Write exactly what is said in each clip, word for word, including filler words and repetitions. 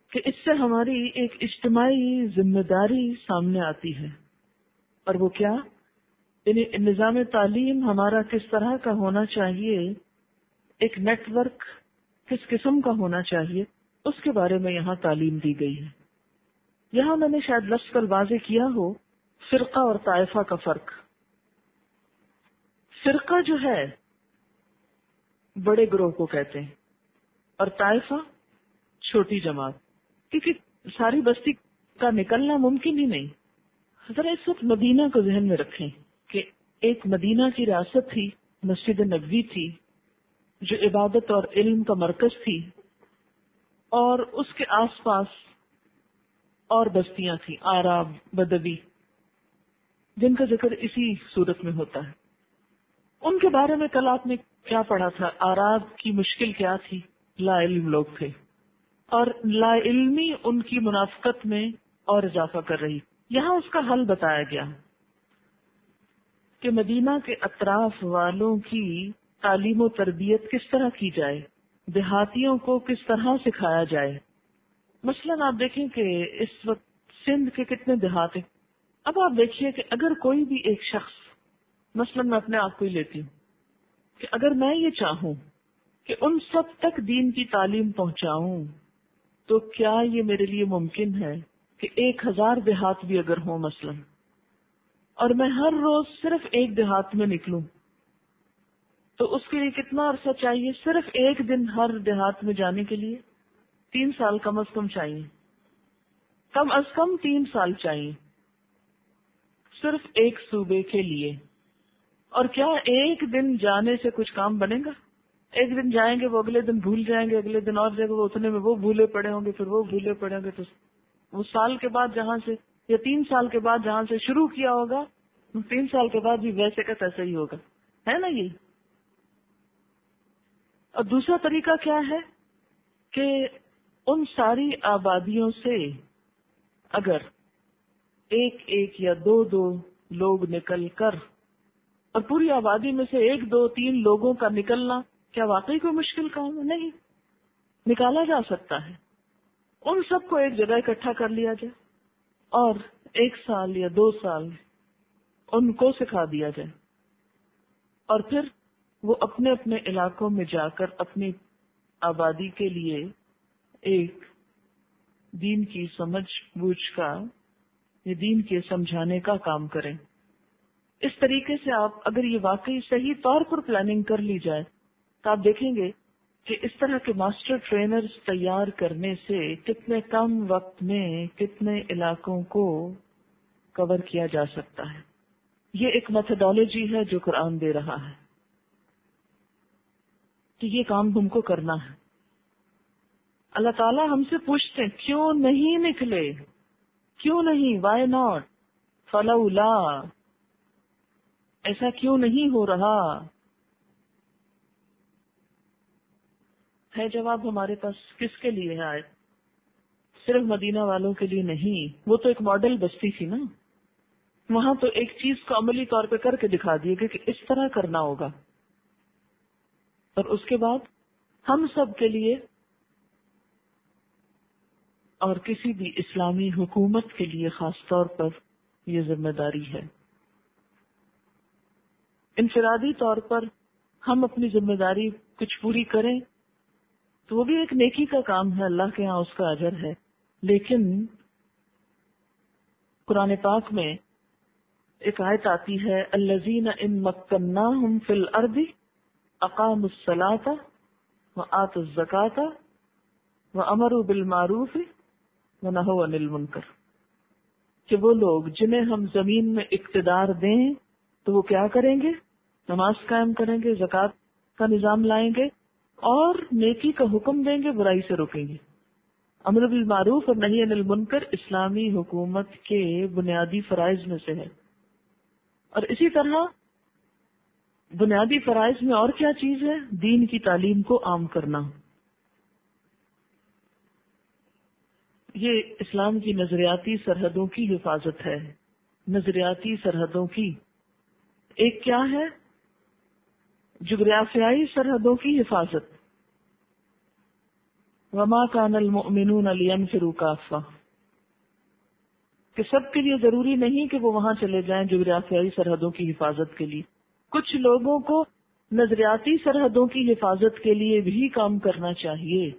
کہ اس سے ہماری ایک اجتماعی ذمہ داری سامنے آتی ہے، اور وہ کیا؟ یعنی نظام تعلیم ہمارا کس طرح کا ہونا چاہیے، ایک نیٹ ورک کس قسم کا ہونا چاہیے، اس کے بارے میں یہاں تعلیم دی گئی ہے۔ یہاں میں نے شاید لفظ کل واضح کیا ہو، فرقہ اور طائفہ کا فرق۔ فرقہ جو ہے بڑے گروہ کو کہتے ہیں، اور طائفہ چھوٹی جماعت، کیونکہ ساری بستی کا نکلنا ممکن ہی نہیں۔ ذرا اس وقت مدینہ کو ذہن میں رکھیں کہ ایک مدینہ کی ریاست تھی، مسجد نبوی تھی جو عبادت اور علم کا مرکز تھی، اور اس کے آس پاس اور بستیاں تھیں، آراب، بدوی، جن کا ذکر اسی صورت میں ہوتا ہے۔ ان کے بارے میں کل آپ نے کیا پڑھا تھا؟ آراب کی مشکل کیا تھی؟ لا علم لوگ تھے، اور لا علمی ان کی منافقت میں اور اضافہ کر رہی۔ یہاں اس کا حل بتایا گیا کہ مدینہ کے اطراف والوں کی تعلیم و تربیت کس طرح کی جائے، دیہاتیوں کو کس طرح سکھایا جائے۔ مثلاً آپ دیکھیں کہ اس وقت سندھ کے کتنے دیہات ہیں۔ اب آپ دیکھیے کہ اگر کوئی بھی ایک شخص، مثلاً میں اپنے آپ کو ہی لیتی ہوں، کہ اگر میں یہ چاہوں کہ ان سب تک دین کی تعلیم پہنچاؤں، تو کیا یہ میرے لیے ممکن ہے کہ ایک ہزار دیہات بھی اگر ہوں مثلاً، اور میں ہر روز صرف ایک دیہات میں نکلوں، تو اس کے لیے کتنا عرصہ چاہیے؟ صرف ایک دن ہر دیہات میں جانے کے لیے تین سال کم از کم چاہیے، کم از کم تین سال چاہیے صرف ایک صوبے کے لیے۔ اور کیا ایک دن جانے سے کچھ کام بنے گا؟ ایک دن جائیں گے، وہ اگلے دن بھول جائیں گے، اگلے دن اور جگہ وہ اتنے میں وہ بھولے پڑے ہوں گے، پھر وہ بھولے پڑے ہوں گے، تو وہ سال کے بعد جہاں سے، یا تین سال کے بعد جہاں سے شروع کیا ہوگا، تین سال کے بعد بھی ویسے کا تیسا ہی ہوگا، ہے نا یہ؟ اور دوسرا طریقہ کیا ہے کہ ان ساری آبادیوں سے اگر ایک ایک یا دو دو لوگ نکل کر، اور پوری آبادی میں سے ایک دو تین لوگوں کا نکلنا کیا واقعی کوئی مشکل کام ہے؟ نہیں، نکالا جا سکتا ہے۔ ان سب کو ایک جگہ اکٹھا کر لیا جائے اور ایک سال یا دو سال ان کو سکھا دیا جائے، اور پھر وہ اپنے اپنے علاقوں میں جا کر اپنی آبادی کے لیے ایک دین کی سمجھ بوجھ کا، یہ دین کے سمجھانے کا کام کریں۔ اس طریقے سے آپ اگر یہ واقعی صحیح طور پر پلاننگ کر لی جائے تو آپ دیکھیں گے کہ اس طرح کے ماسٹر ٹرینرز تیار کرنے سے کتنے کم وقت میں کتنے علاقوں کو کور کیا جا سکتا ہے۔ یہ ایک میتھڈالوجی ہے جو قرآن دے رہا ہے کہ یہ کام تم کو کرنا ہے۔ اللہ تعالیٰ ہم سے پوچھتے ہیں کیوں نہیں نکلے، کیوں نہیں، وائی ناٹ، فلولا، ایسا کیوں نہیں ہو رہا ہے؟ جواب ہمارے پاس کس کے لیے ہے آئے؟ صرف مدینہ والوں کے لیے نہیں، وہ تو ایک ماڈل بستی تھی نا، وہاں تو ایک چیز کو عملی طور پہ کر کے دکھا دیے گئے کہ اس طرح کرنا ہوگا، اور اس کے بعد ہم سب کے لیے اور کسی بھی اسلامی حکومت کے لیے خاص طور پر یہ ذمہ داری ہے۔ انفرادی طور پر ہم اپنی ذمہ داری کچھ پوری کریں تو وہ بھی ایک نیکی کا کام ہے، اللہ کے ہاں اس کا اجر ہے، لیکن قرآن پاک میں ایک آیت آتی ہے، الذین ان مکناہم فی الارض اقاموا الصلاۃ وآتوا الزکاۃ وامروا بالمعروف ونہوا عن المنکر، کہ وہ لوگ جنہیں ہم زمین میں اقتدار دیں تو وہ کیا کریں گے؟ نماز قائم کریں گے، زکوٰۃ کا نظام لائیں گے، اور نیکی کا حکم دیں گے، برائی سے روکیں گے۔ امر بالمعروف اور نہی عن المنکر اسلامی حکومت کے بنیادی فرائض میں سے ہے۔ اور اسی طرح بنیادی فرائض میں اور کیا چیز ہے؟ دین کی تعلیم کو عام کرنا۔ یہ اسلام کی نظریاتی سرحدوں کی حفاظت ہے۔ نظریاتی سرحدوں کی ایک کیا ہے؟ جغرافیائی سرحدوں کی حفاظت، وما كان المؤمنون لينفروا كافة، کہ سب کے لیے ضروری نہیں کہ وہ وہاں چلے جائیں جغرافیائی سرحدوں کی حفاظت کے لیے، کچھ لوگوں کو نظریاتی سرحدوں کی حفاظت کے لیے بھی کام کرنا چاہیے۔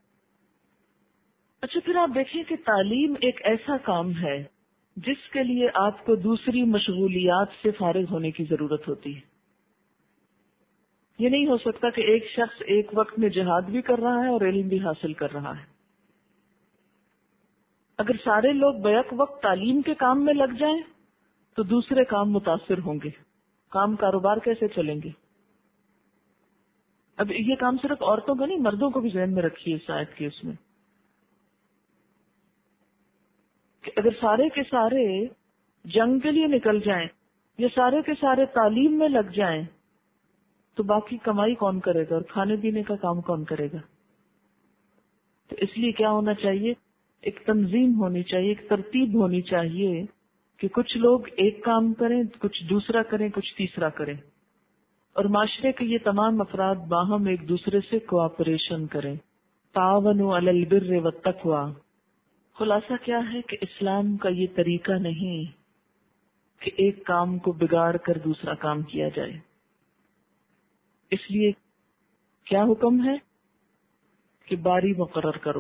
اچھا، پھر آپ دیکھیں کہ تعلیم ایک ایسا کام ہے جس کے لیے آپ کو دوسری مشغولیات سے فارغ ہونے کی ضرورت ہوتی ہے۔ یہ نہیں ہو سکتا کہ ایک شخص ایک وقت میں جہاد بھی کر رہا ہے اور علم بھی حاصل کر رہا ہے۔ اگر سارے لوگ بیک وقت تعلیم کے کام میں لگ جائیں تو دوسرے کام متاثر ہوں گے، کام کاروبار کیسے چلیں گے؟ اب یہ کام صرف عورتوں کا نہیں، مردوں کو بھی ذہن میں رکھیے اس آیت کے اس میں، کہ اگر سارے کے سارے جنگ کے لیے نکل جائیں یا سارے کے سارے تعلیم میں لگ جائیں تو باقی کمائی کون کرے گا اور کھانے پینے کا کام کون کرے گا؟ تو اس لیے کیا ہونا چاہیے؟ ایک تنظیم ہونی چاہیے، ایک ترتیب ہونی چاہیے کہ کچھ لوگ ایک کام کریں، کچھ دوسرا کریں، کچھ تیسرا کریں، اور معاشرے کے یہ تمام افراد باہم ایک دوسرے سے کوآپریشن کریں۔ تعاونوا علی البر والتقوی۔ خلاصہ کیا ہے کہ اسلام کا یہ طریقہ نہیں کہ ایک کام کو بگاڑ کر دوسرا کام کیا جائے۔ اس لیے کیا حکم ہے کہ باری مقرر کرو،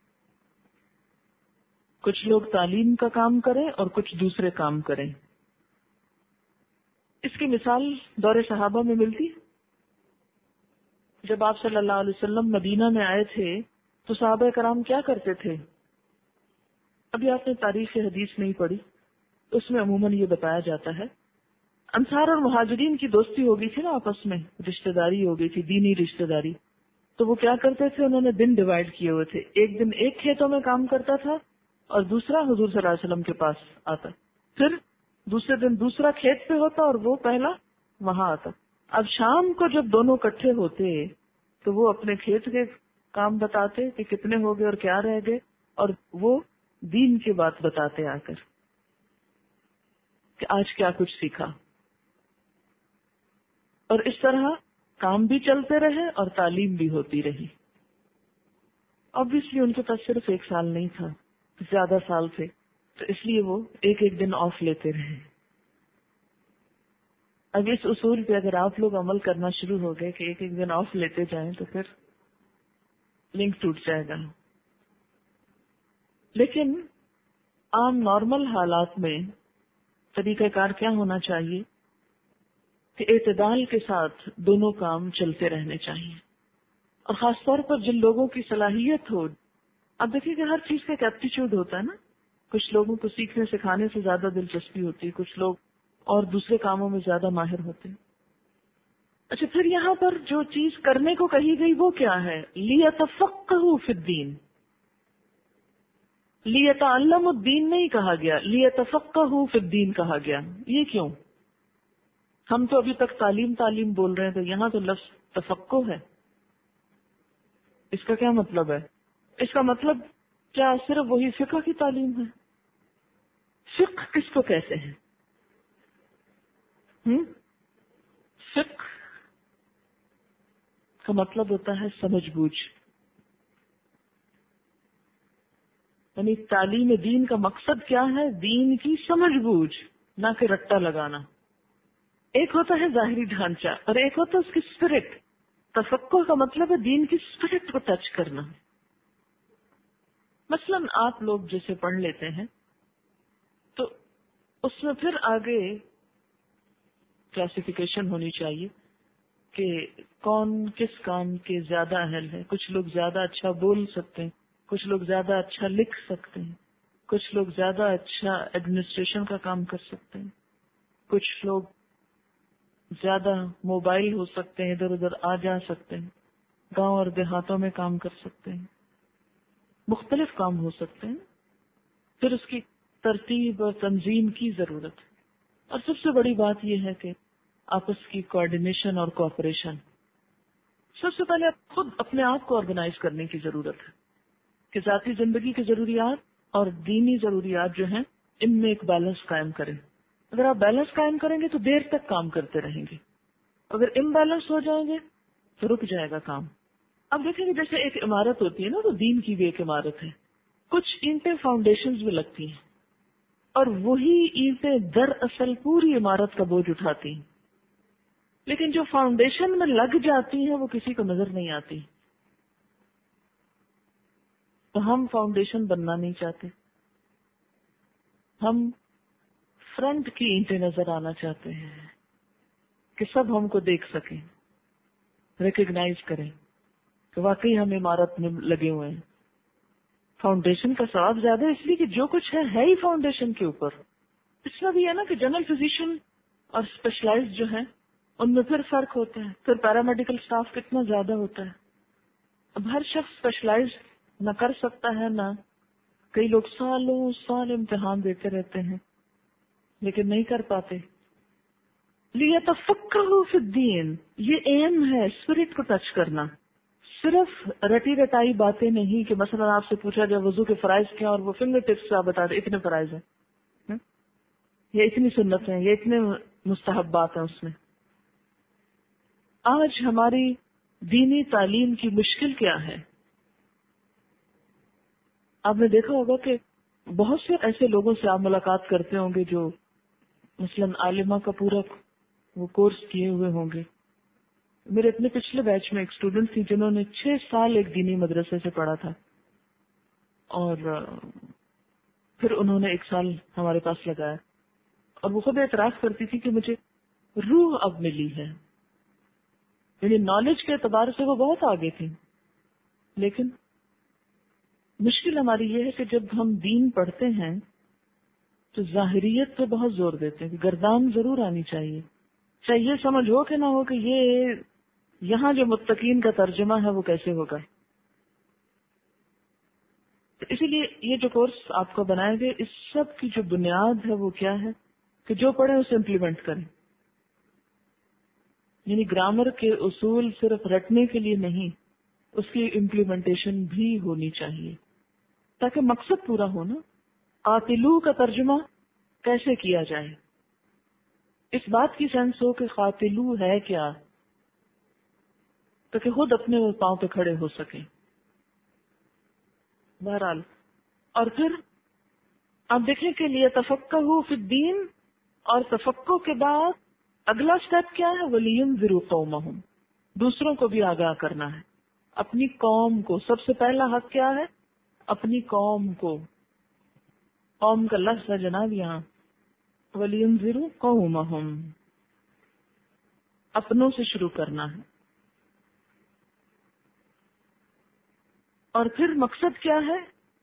کچھ لوگ تعلیم کا کام کریں اور کچھ دوسرے کام کریں۔ اس کی مثال دور صحابہ میں ملتی۔ جب آپ صلی اللہ علیہ وسلم مدینہ میں آئے تھے تو صحابہ کرام کیا کرتے تھے؟ ابھی آپ نے تاریخ حدیث نہیں پڑھی، اس میں عموماً یہ بتایا جاتا ہے، انصار اور مہاجرین کی دوستی ہو گئی تھی نا، آپس میں رشتہ داری ہو گئی تھی، دینی رشتہ داری۔ تو وہ کیا کرتے تھے؟ انہوں نے دن ڈیوائیڈ کیے ہوئے تھے، ایک دن ایک کھیتوں میں کام کرتا تھا اور دوسرا حضور صلی اللہ علیہ وسلم کے پاس آتا، پھر دوسرے دن دوسرا کھیت پہ ہوتا اور وہ پہلا وہاں آتا۔ اب شام کو جب دونوں کٹھے ہوتے تو وہ اپنے کھیت کے کام بتاتے کہ کتنے ہو گئے اور کیا رہ گئے، اور وہ دین کی بات بتاتے آ کر کہ آج کیا کچھ سیکھا، اور اس طرح کام بھی چلتے رہے اور تعلیم بھی ہوتی رہی۔ obviously ان کے پاس صرف ایک سال نہیں تھا، زیادہ سال تھے، تو اس لیے وہ ایک ایک دن آف لیتے رہے۔ اب اس اصول پہ اگر آپ لوگ عمل کرنا شروع ہو گئے کہ ایک ایک دن آف لیتے جائیں تو پھر لنک ٹوٹ جائے گا۔ لیکن عام نارمل حالات میں طریقہ کار کیا ہونا چاہیے کہ اعتدال کے ساتھ دونوں کام چلتے رہنے چاہیے، اور خاص طور پر جن لوگوں کی صلاحیت ہو۔ اب دیکھیے کہ ہر چیز کا ایک ایپٹیچیوڈ ہوتا ہے نا، کچھ لوگوں کو سیکھنے سکھانے سے زیادہ دلچسپی ہوتی ہے، کچھ لوگ اور دوسرے کاموں میں زیادہ ماہر ہوتے ہیں۔ اچھا، پھر یہاں پر جو چیز کرنے کو کہی گئی وہ کیا ہے؟ لیتفقہوا فی الدین۔ لیتعلموا الدین نہیں کہا گیا، لیتفقہوا فی الدین کہا گیا۔ یہ کیوں؟ ہم تو ابھی تک تعلیم تعلیم بول رہے ہیں، تو یہاں تو لفظ تفقہ ہے، اس کا کیا مطلب ہے؟ اس کا مطلب کیا صرف وہی فقہ کی تعلیم ہے؟ فقہ کس کو کہتے ہیں؟ ہم؟ فقہ کا مطلب ہوتا ہے سمجھ بوجھ، یعنی تعلیم دین کا مقصد کیا ہے؟ دین کی سمجھ بوجھ، نہ کہ رٹا لگانا۔ ایک ہوتا ہے ظاہری ڈھانچہ اور ایک ہوتا ہے اس کی اسپرٹ۔ تفقہ کا مطلب ہے دین کی اسپرٹ کو ٹچ کرنا۔ مثلا آپ لوگ جیسے پڑھ لیتے ہیں تو اس میں پھر آگے کلاسیفیکیشن ہونی چاہیے کہ کون کس کام کے زیادہ اہل ہے۔ کچھ لوگ زیادہ اچھا بول سکتے ہیں، کچھ لوگ زیادہ اچھا لکھ سکتے ہیں، کچھ لوگ زیادہ اچھا ایڈمنسٹریشن کا کام کر سکتے ہیں، کچھ لوگ زیادہ موبائل ہو سکتے ہیں، ادھر ادھر آ جا سکتے ہیں، گاؤں اور دیہاتوں میں کام کر سکتے ہیں، مختلف کام ہو سکتے ہیں۔ پھر اس کی ترتیب اور تنظیم کی ضرورت ہے، اور سب سے بڑی بات یہ ہے کہ آپس کی کوآرڈینیشن اور کوآپریشن۔ سب سے پہلے خود اپنے آپ کو آرگنائز کرنے کی ضرورت ہے کہ ذاتی زندگی کی ضروریات اور دینی ضروریات جو ہیں ان میں ایک بیلنس قائم کریں۔ اگر آپ بیلنس قائم کریں گے تو دیر تک کام کرتے رہیں گے، اگر امبیلنس ہو جائیں گے تو رک جائے گا کام۔ اب دیکھیں کہ جیسے ایک عمارت ہوتی ہے نا، تو دین کی بھی ایک عمارت ہے، کچھ اینٹیں فاؤنڈیشنز میں لگتی ہیں اور وہی اینٹیں دراصل پوری عمارت کا بوجھ اٹھاتی ہیں، لیکن جو فاؤنڈیشن میں لگ جاتی ہیں وہ کسی کو نظر نہیں آتی. تو ہم فاؤنڈیشن بننا نہیں چاہتے، ہم فرنٹ کی اینٹیں نظر آنا چاہتے ہیں کہ سب ہم کو دیکھ سکیں، ریکگنائز کریں کہ واقعی ہم عمارت میں لگے ہوئے ہیں. فاؤنڈیشن کا ثواب زیادہ اس لیے کہ جو کچھ ہے ہے ہی فاؤنڈیشن کے اوپر. اس میں بھی ہے نا کہ جنرل فزیشین اور اسپیشلائز جو ہیں ان میں پھر فرق ہوتا ہے، پھر پیرامیڈیکل اسٹاف کتنا زیادہ ہوتا ہے. اب ہر شخص اسپیشلائز نہ کر سکتا ہے، نہ کئی لوگ سالوں سال امتحان دیتے رہتے ہیں لیکن نہیں کر پاتے. لِيَتَفَقَّهُوا فِي الدِّينِ، یہ ایم ہے اسپرٹ کو ٹچ کرنا، صرف رٹی رٹائی باتیں نہیں کہ مثلا آپ سے پوچھا جائے وضو کے فرائض کیا اور وہ فنگر ٹپس سے آپ بتا دیں اتنے فرائض ہیں، یہ اتنی سنت ہیں، یہ اتنے مستحبات ہیں. اس میں آج ہماری دینی تعلیم کی مشکل کیا ہے؟ آپ نے دیکھا ہوگا کہ بہت سے ایسے لوگوں سے آپ ملاقات کرتے ہوں گے جو مثلاً عالمہ کا پورا وہ کورس کیے ہوئے ہوں گے. میرے اپنے پچھلے بیچ میں ایک اسٹوڈنٹ تھی جنہوں نے چھ سال ایک دینی مدرسے سے پڑھا تھا اور پھر انہوں نے ایک سال ہمارے پاس لگایا اور وہ خود اعتراف کرتی تھی کہ مجھے روح اب ملی ہے. یعنی نالج کے اعتبار سے وہ بہت آگے تھی، لیکن مشکل ہماری یہ ہے کہ جب ہم دین پڑھتے ہیں تو ظاہریت پہ بہت زور دیتے ہیں کہ گردان ضرور آنی چاہیے، چاہے یہ سمجھ ہو کہ نہ ہو کہ یہ یہاں جو متقین کا ترجمہ ہے وہ کیسے ہوگا. اسی لیے یہ جو کورس آپ کو بنائے گئے اس سب کی جو بنیاد ہے وہ کیا ہے کہ جو پڑھیں اسے امپلیمنٹ کریں. یعنی گرامر کے اصول صرف رٹنے کے لیے نہیں، اس کی امپلیمنٹیشن بھی ہونی چاہیے تاکہ مقصد پورا ہو نا. قاتلو کا ترجمہ کیسے کیا جائے، اس بات کی سینس ہو کہ قاتلو ہے کیا، تاکہ خود اپنے پاؤں پہ کھڑے ہو سکیں. بہرحال اور پھر آپ دیکھیں کہ لیے تفقہوا فی الدین، اور تفقہ کے بعد اگلا سٹیپ کیا ہے؟ وَلِيُنذِرُوا قَوْمَهُمْ، دوسروں کو بھی آگاہ کرنا ہے، اپنی قوم کو. سب سے پہلا حق کیا ہے؟ اپنی قوم کو. قوم کا لفظ ہے جناب یہاں، وَلِيُنذِرُوا قَوْمَهُمْ، اپنوں سے شروع کرنا ہے. اور پھر مقصد کیا ہے؟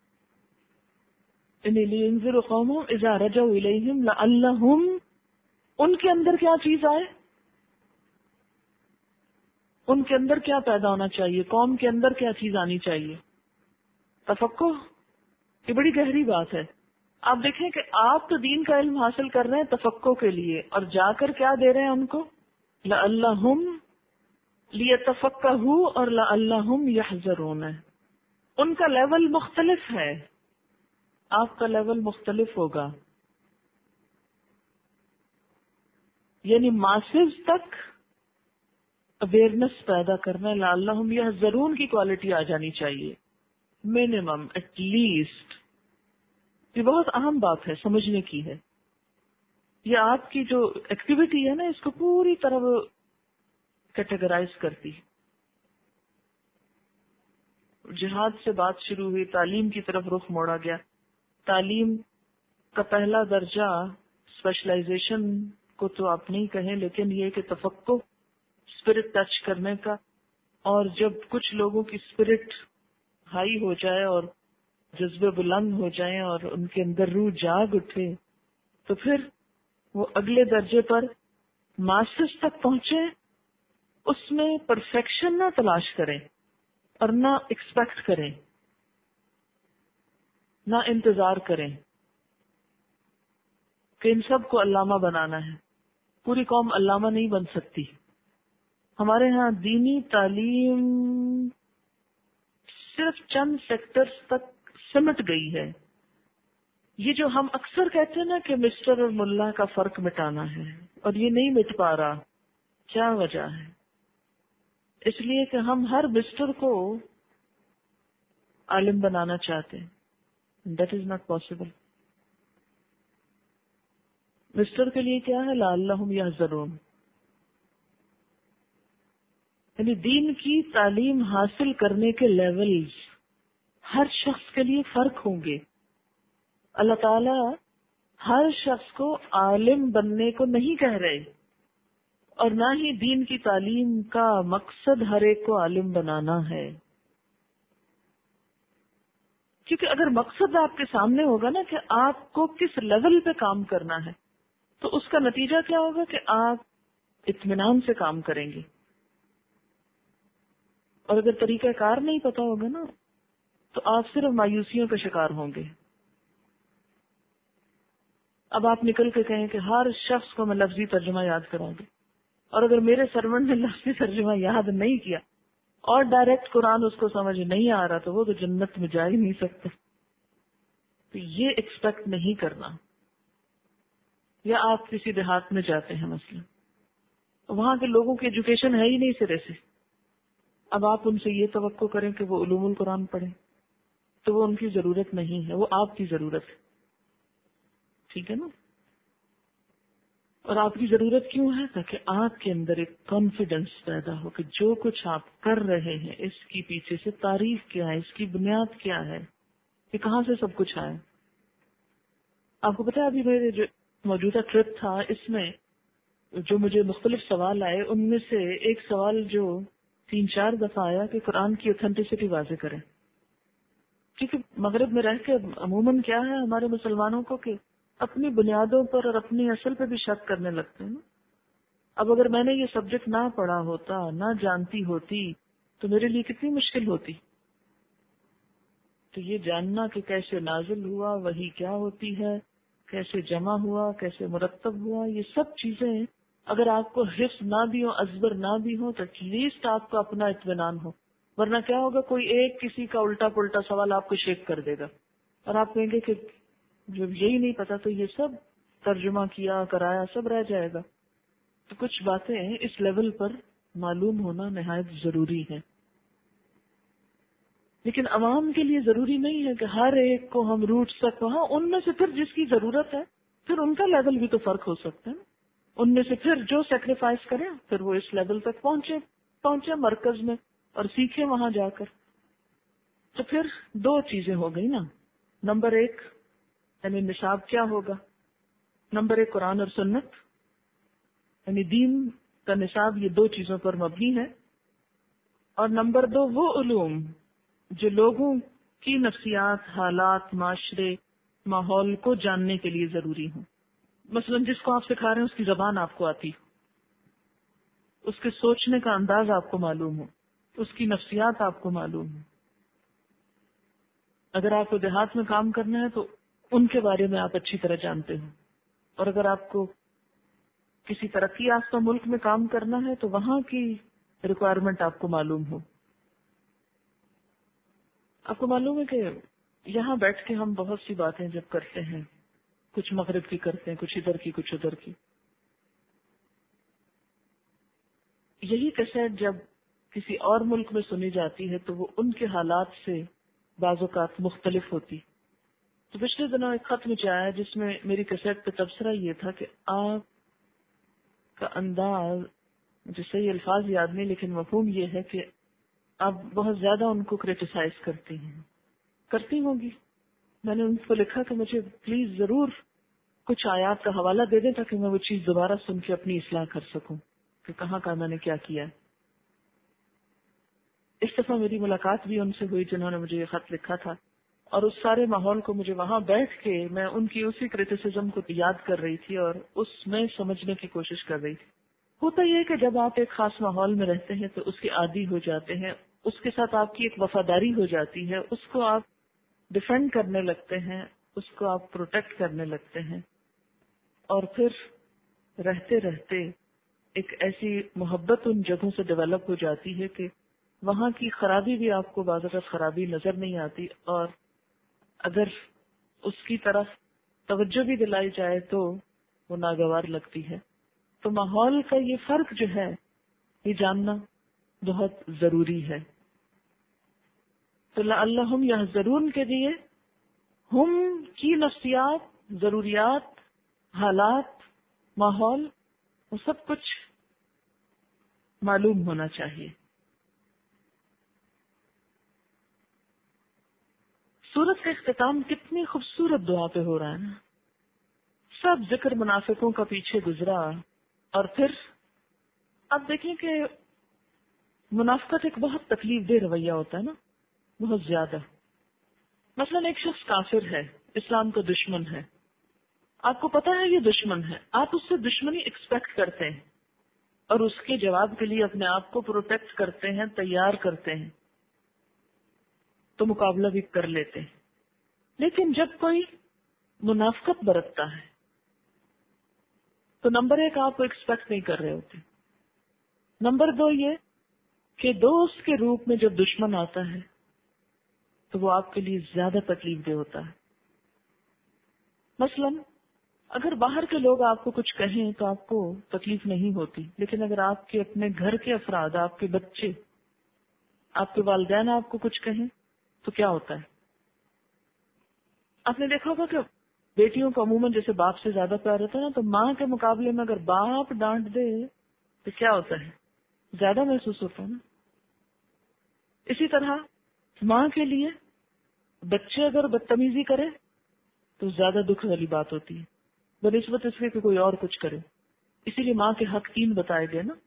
لِيُنذِرُوا قَوْمَهُمْ إِذَا رَجَعُوا إِلَيْهِمْ لَعَلَّهُمْ، ان کے اندر کیا چیز آئے، ان کے اندر کیا پیدا ہونا چاہیے، قوم کے اندر کیا چیز آنی چاہیے؟ تفقہ. یہ بڑی گہری بات ہے. آپ دیکھیں کہ آپ تو دین کا علم حاصل کر رہے ہیں تفقہ کے لیے، اور جا کر کیا دے رہے ہیں ان کو؟ لَعَلَّهُمْ لِيَتَفَقَّهُوا اور لَعَلَّهُمْ يَحْذَرُونَ. ان کا لیول مختلف ہے، آپ کا لیول مختلف ہوگا. یعنی ماسز تک اویئرنس پیدا کرنا. لعلہم یحذرون کی کوالٹی آ جانی چاہیے منیمم ایٹ لیسٹ. یہ بہت اہم بات ہے، سمجھنے کی ہے. یہ آپ کی جو ایکٹیویٹی ہے نا اس کو پوری طرح کیٹیگرائز کرتی. جہاد سے بات شروع ہوئی، تعلیم کی طرف رخ موڑا گیا. تعلیم کا پہلا درجہ اسپیشلائزیشن کو تو آپ نہیں کہیں، لیکن یہ کہ تفقہ، اسپرٹ ٹچ کرنے کا. اور جب کچھ لوگوں کی اسپرٹ ہائی ہو جائے اور جذبے بلند ہو جائیں اور ان کے اندر روح جاگ اٹھے تو پھر وہ اگلے درجے پر ماسٹرز تک پہنچے. اس میں پرفیکشن نہ تلاش کریں اور نہ ایکسپیکٹ کریں، نہ انتظار کریں کہ ان سب کو علامہ بنانا ہے. پوری قوم علامہ نہیں بن سکتی. ہمارے ہاں دینی تعلیم صرف چند سیکٹرز تک سمٹ گئی ہے. یہ جو ہم اکثر کہتے ہیں نا کہ مسٹر اور ملا کا فرق مٹانا ہے، اور یہ نہیں مٹ پا رہا. کیا وجہ ہے؟ اس لیے کہ ہم ہر مسٹر کو عالم بنانا چاہتے ہیں. That is not possible. Mister کے لیے کیا ہے؟ لعلہم یحذرون، یعنی دین کی تعلیم حاصل کرنے کے لیولز ہر شخص کے لیے فرق ہوں گے. اللہ تعالی ہر شخص کو عالم بننے کو نہیں کہہ رہے، اور نہ ہی دین کی تعلیم کا مقصد ہر ایک کو عالم بنانا ہے. کیونکہ اگر مقصد آپ کے سامنے ہوگا نا کہ آپ کو کس لیول پہ کام کرنا ہے، تو اس کا نتیجہ کیا ہوگا کہ آپ اطمینان سے کام کریں گے. اور اگر طریقہ کار نہیں پتا ہوگا نا تو آپ صرف مایوسیوں کا شکار ہوں گے. اب آپ نکل کے کہیں کہ ہر شخص کو میں لفظی ترجمہ یاد کراؤں گی، اور اگر میرے سرونٹ نے لفظی ترجمہ یاد نہیں کیا اور ڈائریکٹ قرآن اس کو سمجھ نہیں آ رہا تو وہ تو جنت میں جا ہی نہیں سکتے. تو یہ ایکسپیکٹ نہیں کرنا. یا آپ کسی دیہات میں جاتے ہیں مثلا، وہاں کے لوگوں کی ایجوکیشن ہے ہی نہیں سرے سے، اب آپ ان سے یہ توقع کریں کہ وہ علوم القرآن پڑھیں، تو وہ ان کی ضرورت نہیں ہے، وہ آپ کی ضرورت ہے. ٹھیک ہے نا؟ اور آپ کی ضرورت کیوں ہے؟ تاکہ آپ کے اندر ایک کانفیڈنس پیدا ہو کہ جو کچھ آپ کر رہے ہیں اس کی پیچھے سے تاریخ کیا ہے، اس کی بنیاد کیا ہے، کہ کہاں سے سب کچھ آیا. آپ کو پتا ہے ابھی میرے جو موجودہ ٹرپ تھا اس میں جو مجھے مختلف سوال آئے، ان میں سے ایک سوال جو تین چار دفعہ آیا کہ قرآن کی اوتھینٹسٹی واضح کریں. کیونکہ مغرب میں رہ کے عموماً کیا ہے ہمارے مسلمانوں کو کہ اپنی بنیادوں پر اور اپنی اصل پہ بھی شک کرنے لگتے ہیں نا. اب اگر میں نے یہ سبجیکٹ نہ پڑھا ہوتا، نہ جانتی ہوتی، تو میرے لیے کتنی مشکل ہوتی. تو یہ جاننا کہ کیسے نازل ہوا، وحی کیا ہوتی ہے، کیسے جمع ہوا، کیسے مرتب ہوا، یہ سب چیزیں اگر آپ کو حفظ نہ بھی ہو، ازبر نہ بھی ہو، تو ایٹ لیسٹ آپ کو اپنا اطمینان ہو. ورنہ کیا ہوگا، کوئی ایک کسی کا الٹا پلٹا سوال آپ کو شیک کر دے گا اور آپ کہیں گے کہ جب یہی نہیں پتا تو یہ سب ترجمہ کیا کرایا سب رہ جائے گا. تو کچھ باتیں اس لیول پر معلوم ہونا نہایت ضروری ہے. لیکن عوام کے لیے ضروری نہیں ہے کہ ہر ایک کو ہم روٹ تک، وہاں ان میں سے پھر جس کی ضرورت ہے پھر ان کا لیول بھی تو فرق ہو سکتا ہے. ان میں سے پھر جو سیکریفائس کریں پھر وہ اس لیول تک پہنچے پہنچے مرکز میں اور سیکھیں وہاں جا کر. تو پھر دو چیزیں ہو گئی نا. نمبر ایک یعنی نصاب کیا ہوگا، نمبر ایک قرآن اور سنت، یعنی دین کا نصاب یہ دو چیزوں پر مبنی ہے. اور نمبر دو وہ علوم جو لوگوں کی نفسیات، حالات، معاشرے، ماحول کو جاننے کے لیے ضروری ہوں. مثلا جس کو آپ سکھا رہے ہیں اس کی زبان آپ کو آتی، اس کے سوچنے کا انداز آپ کو معلوم ہو، اس کی نفسیات آپ کو معلوم ہو. اگر آپ کو دیہات میں کام کرنا ہے تو ان کے بارے میں آپ اچھی طرح جانتے ہو، اور اگر آپ کو کسی ترقی یافتہ ملک میں کام کرنا ہے تو وہاں کی ریکوائرمنٹ آپ کو معلوم ہو. آپ کو معلوم ہے کہ یہاں بیٹھ کے ہم بہت سی باتیں جب کرتے ہیں، کچھ مغرب کی کرتے ہیں، کچھ ادھر کی کچھ ادھر کی. یہی کیسٹ جب کسی اور ملک میں سنی جاتی ہے تو وہ ان کے حالات سے بعض اوقات مختلف ہوتی. تو پچھلے دنوں ایک خط مجھے آیا جس میں میری کیسٹ پہ تبصرہ یہ تھا کہ آپ کا انداز، مجھے صحیح الفاظ یاد نہیں لیکن مفہوم یہ ہے کہ آپ بہت زیادہ ان کو کریٹیسائز کرتی ہیں، کرتی ہوں گی. میں نے ان کو لکھا کہ مجھے پلیز ضرور کچھ آیات کا حوالہ دے دیں تاکہ میں وہ چیز دوبارہ سن کے اپنی اصلاح کر سکوں کہ کہاں کہاں میں نے کیا کیا ہے. اس دفعہ میری ملاقات بھی ان سے ہوئی جنہوں نے مجھے یہ خط لکھا تھا، اور اس سارے ماحول کو مجھے وہاں بیٹھ کے میں ان کی اسی کریٹیسزم کو یاد کر رہی تھی اور اس میں سمجھنے کی کوشش کر رہی تھی. ہوتا یہ ہے کہ جب آپ ایک خاص ماحول میں رہتے ہیں تو اس کے عادی ہو جاتے ہیں، اس کے ساتھ آپ کی ایک وفاداری ہو جاتی ہے، اس کو آپ ڈیفینڈ کرنے لگتے ہیں، اس کو آپ پروٹیکٹ کرنے لگتے ہیں، اور پھر رہتے رہتے ایک ایسی محبت ان جگہوں سے ڈیولپ ہو جاتی ہے کہ وہاں کی خرابی بھی آپ کو بعض اوقات خرابی نظر نہیں آتی، اور اگر اس کی طرف توجہ بھی دلائی جائے تو وہ ناگوار لگتی ہے. تو ماحول کا یہ فرق جو ہے یہ جاننا بہت ضروری ہے. تو لعلہم یحذرون کے لیے ہم کی نفسیات، ضروریات، حالات، ماحول، وہ سب کچھ معلوم ہونا چاہیے. سورت کا اختتام کتنی خوبصورت دعا پہ ہو رہا ہے نا. سب ذکر منافقوں کا پیچھے گزرا، اور پھر اب دیکھیں کہ منافقت ایک بہت تکلیف دہ رویہ ہوتا ہے نا، بہت زیادہ. مثلا ایک شخص کافر ہے، اسلام کا دشمن ہے، آپ کو پتا ہے یہ دشمن ہے، آپ اس سے دشمنی ایکسپیکٹ کرتے ہیں اور اس کے جواب کے لیے اپنے آپ کو پروٹیکٹ کرتے ہیں، تیار کرتے ہیں، تو مقابلہ بھی کر لیتے ہیں. لیکن جب کوئی منافقت برتتا ہے تو نمبر ایک آپ کو ایکسپیکٹ نہیں کر رہے ہوتے، نمبر دو یہ کہ دوست کے روپ میں جب دشمن آتا ہے تو وہ آپ کے لیے زیادہ تکلیف دہ ہوتا ہے. مثلا اگر باہر کے لوگ آپ کو کچھ کہیں تو آپ کو تکلیف نہیں ہوتی، لیکن اگر آپ کے اپنے گھر کے افراد، آپ کے بچے، آپ کے والدین آپ کو کچھ کہیں تو کیا ہوتا ہے؟ آپ نے دیکھا ہوگا کہ بیٹیوں کو عموماً جیسے باپ سے زیادہ پیار ہوتا ہے نا، تو ماں کے مقابلے میں اگر باپ ڈانٹ دے تو کیا ہوتا ہے؟ زیادہ محسوس ہوتا ہے نا. اسی طرح ماں کے لیے بچے اگر بدتمیزی کرے تو زیادہ دکھ والی بات ہوتی ہے بنسبت اس کے کہ کوئی اور کچھ کرے. اسی لیے ماں کے حق تین بتائے گئے نا.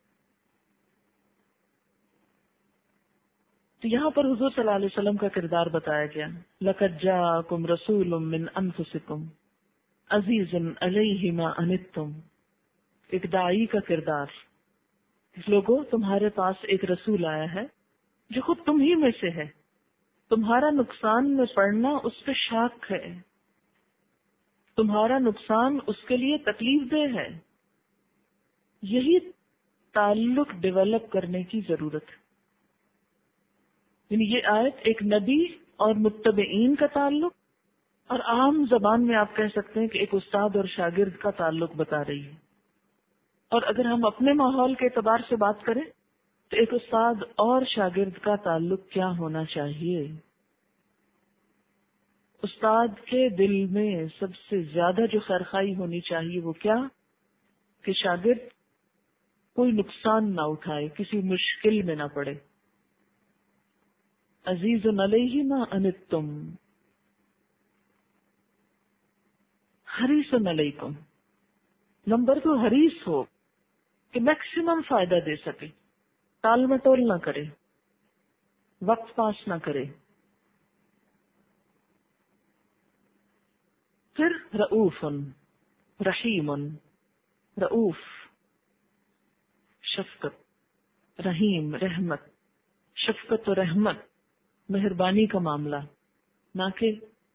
تو یہاں پر حضور صلی اللہ علیہ وسلم کا کردار بتایا گیا. لَقَدْ جَاءَكُمْ رَسُولٌ مِّنْ أَنفُسِكُمْ عَزِيزٌ عَلَيْهِ مَا عَنِتُّمْ. ایک داعی کا کردار. لوگوں، تمہارے پاس ایک رسول آیا ہے جو خود تم ہی میں سے ہے، تمہارا نقصان میں پڑنا اس پہ شاق ہے، تمہارا نقصان اس کے لیے تکلیف دہ ہے. یہی تعلق ڈیولپ کرنے کی ضرورت ہے. یعنی یہ آیت ایک نبی اور متبعین کا تعلق، اور عام زبان میں آپ کہہ سکتے ہیں کہ ایک استاد اور شاگرد کا تعلق بتا رہی ہے. اور اگر ہم اپنے ماحول کے اعتبار سے بات کریں تو ایک استاد اور شاگرد کا تعلق کیا ہونا چاہیے؟ استاد کے دل میں سب سے زیادہ جو خیرخواہی ہونی چاہیے وہ کیا؟ کہ شاگرد کوئی نقصان نہ اٹھائے، کسی مشکل میں نہ پڑے. عزیز علیہ ما عنتم حریص علیکم. نمبر دو، حریص ہو کہ میکسیمم فائدہ دے سکے، ٹال مٹول نہ کرے، وقت پاس نہ کرے. پھر رؤوف رحیم. رؤوف شفقت، رحیم رحمت. شفقت و رحمت مہربانی کا معاملہ، نہ کہ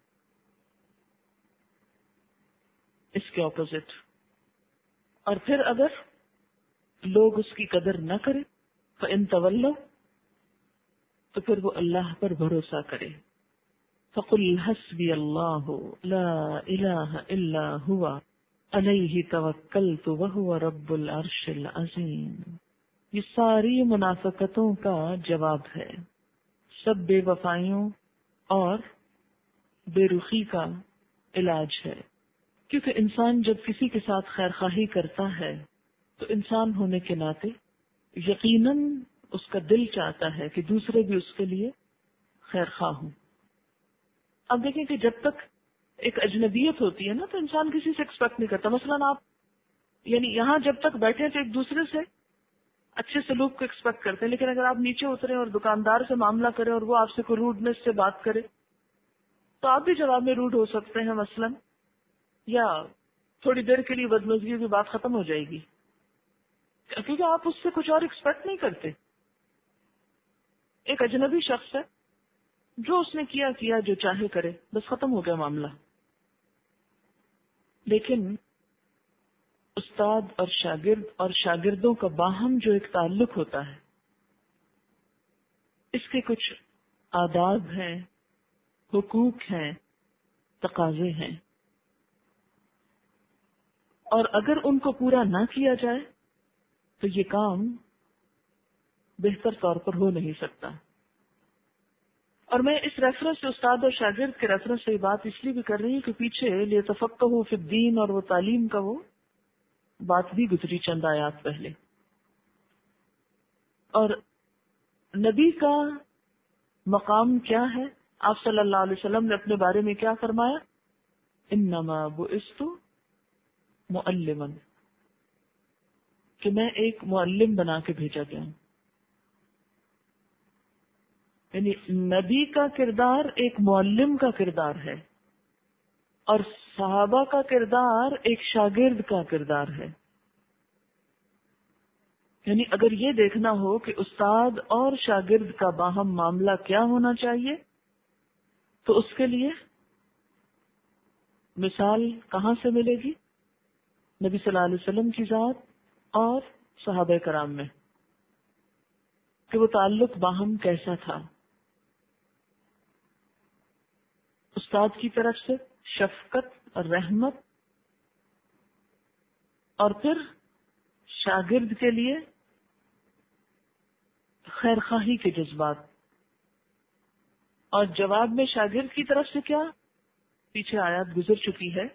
اس کے اپوزٹ. اور پھر اگر لوگ اس کی قدر نہ کریں فَإِن تَوَلَّوْا، تو پھر وہ اللہ پر بھروسہ کرے. فَقُلْ حَسْبِيَ اللَّهُ لَا إِلَٰهَ إِلَّا هُوَ عَلَيْهِ تَوَكَّلْتُ وَهُوَ رَبُّ الْعَرْشِ الْعَظِيمِ. یہ ساری منافقتوں کا جواب ہے، سب بے وفائیوں اور بے رخی کا علاج ہے. کیونکہ انسان جب کسی کے ساتھ خیر خواہی کرتا ہے تو انسان ہونے کے ناطے یقیناً اس کا دل چاہتا ہے کہ دوسرے بھی اس کے لیے خیر خواہ ہوں. اب دیکھیں کہ جب تک ایک اجنبیت ہوتی ہے نا تو انسان کسی سے ایکسپیکٹ نہیں کرتا. مثلاً آپ یعنی یہاں جب تک بیٹھے تو ایک دوسرے سے اچھے سلوک کو ایکسپیکٹ کرتے ہیں، لیکن اگر آپ نیچے اترے اور دکاندار سے معاملہ کریں اور وہ آپ سے کوئی روڈنس سے بات کرے تو آپ بھی جواب میں روڈ ہو سکتے ہیں مثلاً، یا تھوڑی دیر کے لیے بدمزگی کی بات ختم ہو جائے گی کیونکہ آپ اس سے کچھ اور ایکسپیکٹ نہیں کرتے. ایک اجنبی شخص ہے، جو اس نے کیا کیا جو چاہے کرے، بس ختم ہو گیا معاملہ. لیکن استاد اور شاگرد اور شاگردوں کا باہم جو ایک تعلق ہوتا ہے، اس کے کچھ آداب ہیں، حقوق ہیں، تقاضے ہیں، اور اگر ان کو پورا نہ کیا جائے تو یہ کام بہتر طور پر ہو نہیں سکتا. اور میں اس ریفرنس سے استاد اور شاگرد کے ریفرنس سے یہ بات اس لیے بھی کر رہی ہوں کہ پیچھے لیتفقہوا فی الدین اور وہ تعلیم کا وہ بات بھی گزری چند آیات پہلے. اور نبی کا مقام کیا ہے؟ آپ صلی اللہ علیہ وسلم نے اپنے بارے میں کیا فرمایا؟ انما بعثت معلما، کہ میں ایک معلم بنا کے بھیجا گیا ہوں. یعنی نبی کا کردار ایک معلم کا کردار ہے، اور صحابہ کا کردار ایک شاگرد کا کردار ہے. یعنی اگر یہ دیکھنا ہو کہ استاد اور شاگرد کا باہم معاملہ کیا ہونا چاہیے، تو اس کے لیے مثال کہاں سے ملے گی؟ نبی صلی اللہ علیہ وسلم کی ذات اور صحابہ کرام میں، کہ وہ تعلق باہم کیسا تھا. استاد کی طرف سے شفقت اور رحمت، اور پھر شاگرد کے لیے خیر خواہی کے جذبات. اور جواب میں شاگرد کی طرف سے کیا؟ پیچھے آیات گزر چکی ہے،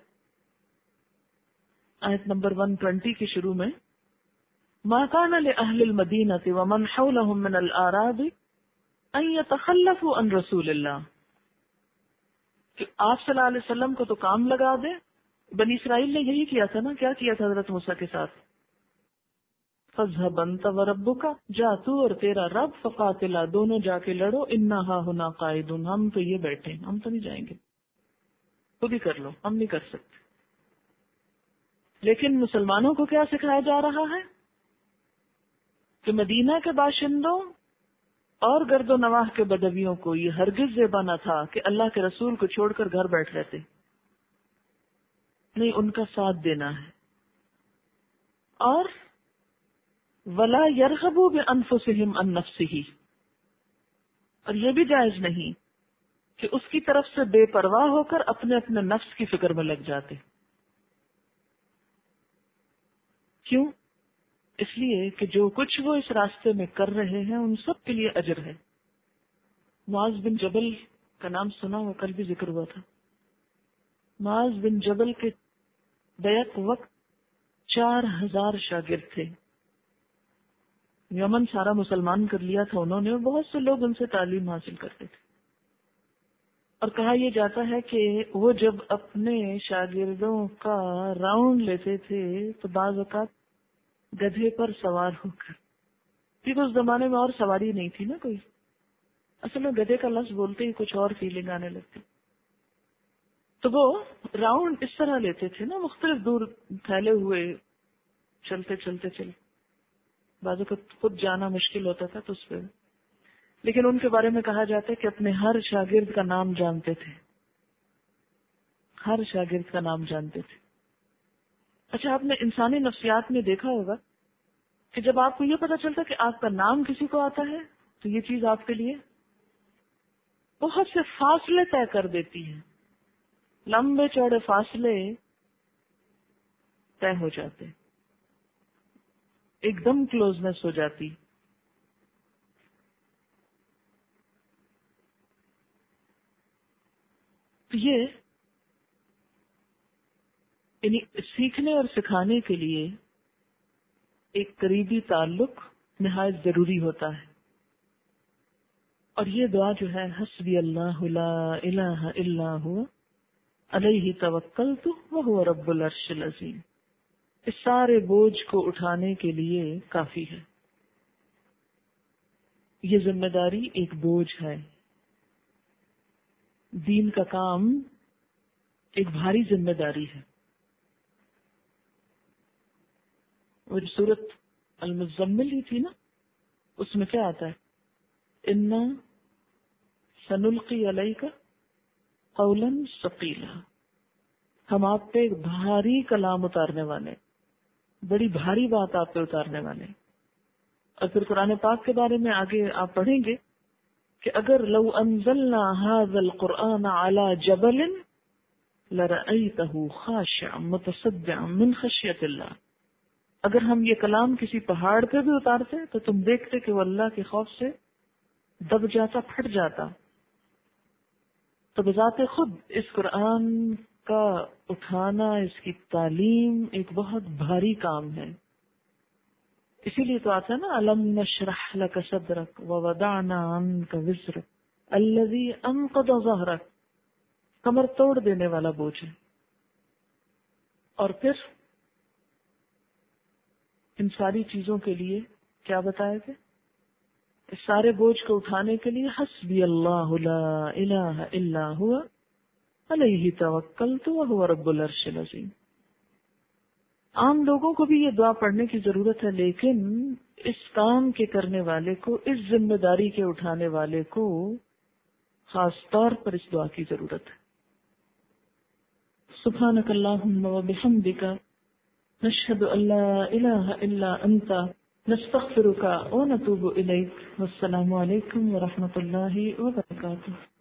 آیت نمبر ایک سو بیس کے شروع میں، ما كان لأهل المدينة ومن حولهم من الأعراب أن يتخلفوا عن رسول الله، کہ آپ صلی اللہ علیہ وسلم کو تو کام لگا دے. بنی اسرائیل نے یہی کیا تھا نا، کیا کیا تھا حضرت موسیٰ کے ساتھ؟ فَاذْهَبْ أَنْتَ وَرَبُّكَ، جا تو اور تیرا رب، فَقَاتِلَا، دونوں جا کے لڑو، إِنَّا هَا هُنَا قَاعِدُونَ، ہم تو یہ بیٹھے، ہم تو نہیں جائیں گے، خود ہی کر لو، ہم نہیں کر سکتے. لیکن مسلمانوں کو کیا سکھایا جا رہا ہے؟ کہ مدینہ کے باشندوں اور گرد و نواح کے بدویوں کو یہ ہرگز زیبا نہ تھا کہ اللہ کے رسول کو چھوڑ کر گھر بیٹھ رہتے، نہیں، ان کا ساتھ دینا ہے. اور ولا یرغبوا بانفسهم عن نفسه، اور یہ بھی جائز نہیں کہ اس کی طرف سے بے پرواہ ہو کر اپنے اپنے نفس کی فکر میں لگ جاتے. کیوں؟ اس لیے کہ جو کچھ وہ اس راستے میں کر رہے ہیں ان سب کے لیے اجر ہے. معاذ بن جبل کا نام سنا ہوا، کل بھی ذکر ہوا تھا. معاذ بن جبل کے بیعت وقت چار ہزار شاگرد تھے. یمن سارا مسلمان کر لیا تھا انہوں نے، بہت سے لوگ ان سے تعلیم حاصل کرتے تھے. اور کہا یہ جاتا ہے کہ وہ جب اپنے شاگردوں کا راؤنڈ لیتے تھے تو بعض اوقات گدھے پر سوار ہو کر، کیونکہ اس زمانے میں اور سواری نہیں تھی نا کوئی، اصل میں گدھے کا لفظ بولتے ہی کچھ اور فیلنگ آنے لگتی. تو وہ راؤنڈ اس طرح لیتے تھے نا، مختلف دور پھیلے ہوئے، چلتے چلتے چلتے بعضوں کو خود جانا مشکل ہوتا تھا تو اس پہ. لیکن ان کے بارے میں کہا جاتا ہے کہ اپنے ہر شاگرد کا نام جانتے تھے، ہر شاگرد کا نام جانتے تھے. اچھا، آپ نے انسانی نفسیات میں دیکھا ہوگا کہ جب آپ کو یہ پتا چلتا کہ آپ کا نام کسی کو آتا ہے تو یہ چیز آپ کے لیے بہت سے فاصلے طے کر دیتی ہے، لمبے چوڑے فاصلے طے ہو جاتے، ایک دم کلوزنس ہو جاتی. یہ یعنی سیکھنے اور سکھانے کے لیے ایک قریبی تعلق نہایت ضروری ہوتا ہے. اور یہ دعا جو ہے، حسبی اللہ لا الہ الا ہوا علیہ توکلت وہو رب العرش العظیم، اس سارے بوجھ کو اٹھانے کے لیے کافی ہے. یہ ذمہ داری ایک بوجھ ہے، دین کا کام ایک بھاری ذمہ داری ہے. وہ جو سورت المزمل ہی تھی نا، اس میں کیا آتا ہے؟ انا سنلقی علیک قولا ثقیلا، ہم آپ پہ ایک بھاری کلام اتارنے والے، بڑی بھاری بات آپ پہ اتارنے والے. اور پھر قرآن پاک کے بارے میں آگے آپ پڑھیں گے کہ اگر لو انزلنا هذا القرآن على جبل لرأيته خاشعا متصدعا من خشیت اللہ، اگر ہم یہ کلام کسی پہاڑ پہ بھی اتارتے تو تم دیکھتے کہ وہ اللہ کے خوف سے دب جاتا، پھٹ جاتا. تو بذات خود اس قرآن کا اٹھانا، اس کی تعلیم ایک بہت بھاری کام ہے. اسی لیے تو آتا ہے نا، الم نشرح لک صدرک ووضعنا عنک وزرک الذی انقض ظہرک. کمر توڑ دینے والا بوجھ ہے. اور پھر ان ساری چیزوں کے لیے کیا بتایا گیا؟ اس سارے بوجھ کو اٹھانے کے لیے حسبی اللہ لا الہ الا ہوا علیہ توکلت وہو رب العرش العظیم. عام لوگوں کو بھی یہ دعا پڑھنے کی ضرورت ہے، لیکن اس کام کے کرنے والے کو، اس ذمہ داری کے اٹھانے والے کو خاص طور پر اس دعا کی ضرورت ہے. سبحانک اللہم وبحمدک نشہد ان لا الہ الا انت نستغفرک ونتوب الیک. والسلام علیکم ورحمۃ اللہ وبرکاتہ.